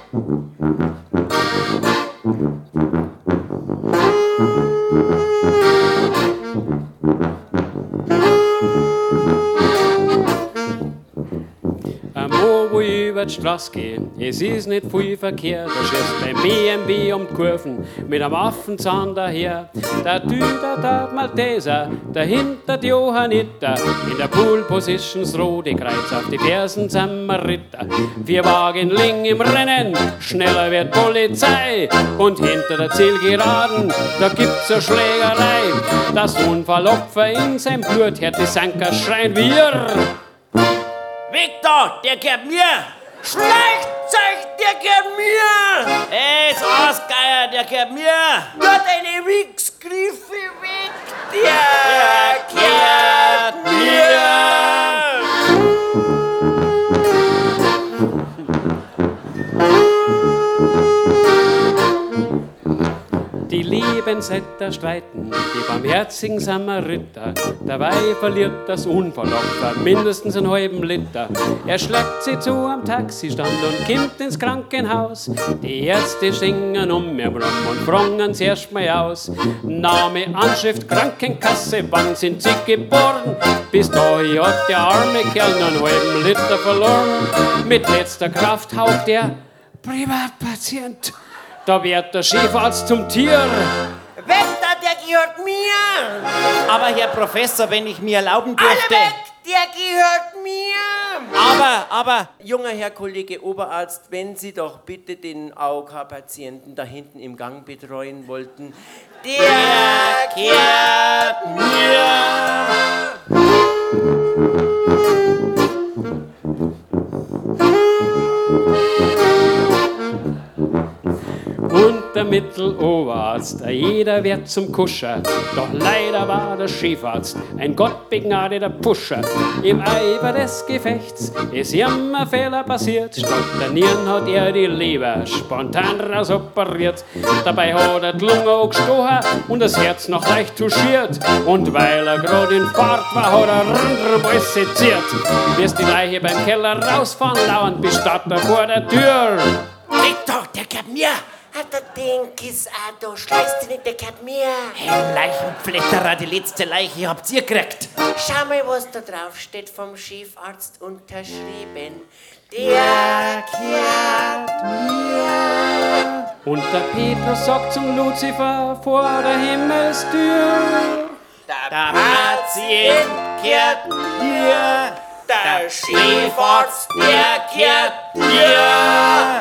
Wo ich über die Straße geh, es ist nicht viel Verkehr, da schießt ein BMW um die Kurven mit einem Affenzahn daher. Der Düder, der Malteser, dahinter die Johanniter, in der Pool Positions rote Kreuz auf die Fersen Samariter. 4 Wagen liegen im Rennen, schneller wird Polizei und hinter der Zielgeraden, da gibt's eine Schlägerei. Das Unfallopfer in sein Blut hört die Sanker schreien, wir. Victor, der gehört mir! Schleichzeug, der gehört mir! Ey, ist Ausgeier, der gehört mir! Nur deine Wichsgriffe weg, der gehört mir! Die Lebensretter streiten, die barmherzigen Samariter. Dabei verliert das Unfallopfer mindestens einen halben Liter. Er schleppt sie zu am Taxistand und kommt ins Krankenhaus. Die Ärzte singen mir rum und fragen sie erstmal aus. Name, Anschrift, Krankenkasse, wann sind sie geboren? Bis dahin hat der arme Kerl nur einen halben Liter verloren. Mit letzter Kraft haucht der Privatpatient. Da wird der Chefarzt zum Tier. Wetter, der gehört mir! Aber Herr Professor, wenn ich mir erlauben Alle dürfte... weg, der gehört mir! Aber, junger Herr Kollege Oberarzt, wenn Sie doch bitte den AOK-Patienten da hinten im Gang betreuen wollten. Der gehört mir! Und der Mitteloberarzt, jeder wird zum Kuscher. Doch leider war der Chefarzt ein gottbegnadeter Pusher. Im Eifer des Gefechts ist ihm ein Fehler passiert. Statt der Nieren hat er die Leber spontan rausoperiert. Dabei hat er die Lunge auch gestochen und das Herz noch leicht touchiert. Und weil er gerade in Fahrt war, hat er rundherum alles seziert. Bis die Leiche beim Keller rausfahren, lauernd Bestatter vor der Tür. Victor, der gehört mir! Hat der Denkis auch da, schleißt dich nicht, der gehört mir! Hey, Leichenpfletterer, die letzte Leiche habt ihr gekriegt. Schau mal, was da drauf steht, vom Chefarzt unterschrieben. Der gehört mir! Und der Petrus sagt zum Luzifer vor der Himmelstür: Der Patient gehört mir! Der Chefarzt, der gehört mir!